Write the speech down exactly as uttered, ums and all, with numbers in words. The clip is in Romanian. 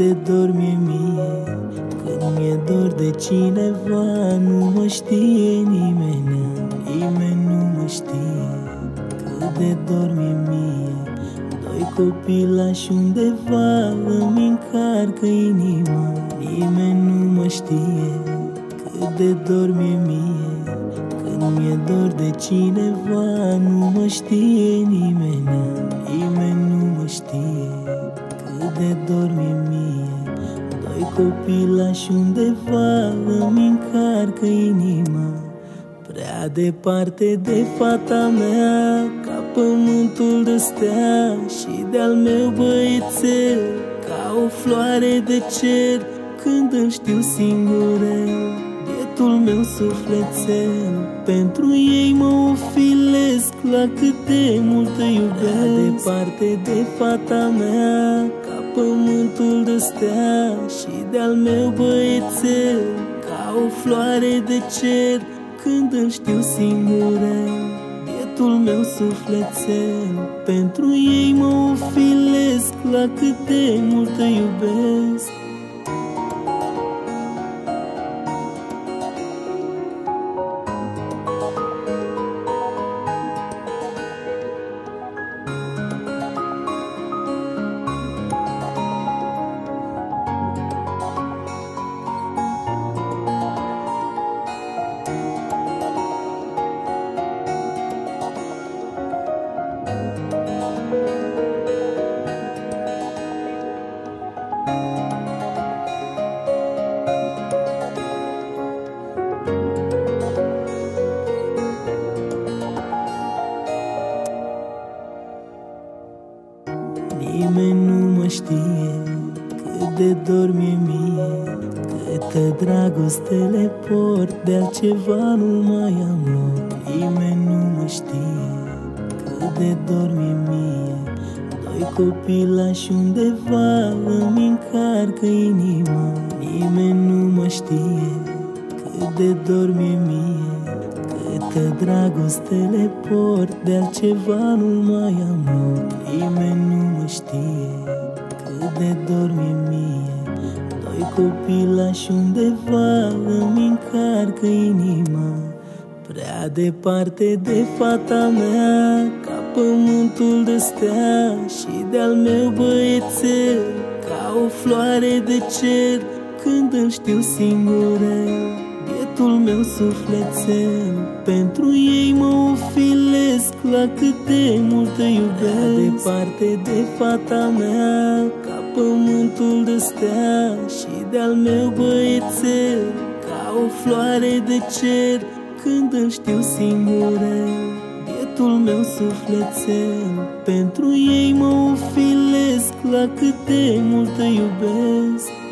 de dor mi-e mie când mi-e dor de cineva. Nu mă știe nimeni, nimeni nu mă știe cât de dor mi-e mie. Doi copilași undeva îmi încarcă inima. Nimeni nu mă știe cât de dor mi-e mie când mi-e dor de cineva. Nu mă știe nimeni, nimeni nu mă știe cât de dor mi-e mie. Doi copilași undeva îmi încarcă inima. Prea departe de fata mea, ca pământul de stea, și de-al meu băiețel, ca o floare de cer. Când îmi știu singurel, bietul meu sufletel, pentru ei mă ofilesc, la cât de mult te iubesc. Prea departe de fata mea, ca pământul de stea, și de-al meu băiețel, ca o floare de cer. Când îmi știu singurel, bietul meu sufletel, pentru ei mă ofilesc, la cât de mult te iubesc. Nimeni nu mă știe cât de dor mi-e mie, câtă dragoste le port, de altceva nu mai am loc. Nimeni nu mă știe cât de dor mi-e mie. Doi copilași undeva îmi încarcă inima. Nimeni nu mă știe cât de dor mi-e mie, câtă dragoste le port, de altceva nu mai am loc. Nimeni nu mă știe cât de dor mi-e mie. Doi copilași undeva îmi încarcă inima. Prea departe de fata mea, ca pământul de stea, și de-al meu băiețel, ca o floare de cer. Când îmi știu singurel, bietul meu sufletel, pentru ei mă ofilesc, la cât de mult te iubesc. Prea departe de fata mea, ca pământul de stea, și de-al meu băiețel, ca o floare de cer. Când îmi știu singurel, bietul meu sufletel, pentru ei mă ofilesc, la cât de mult te iubesc.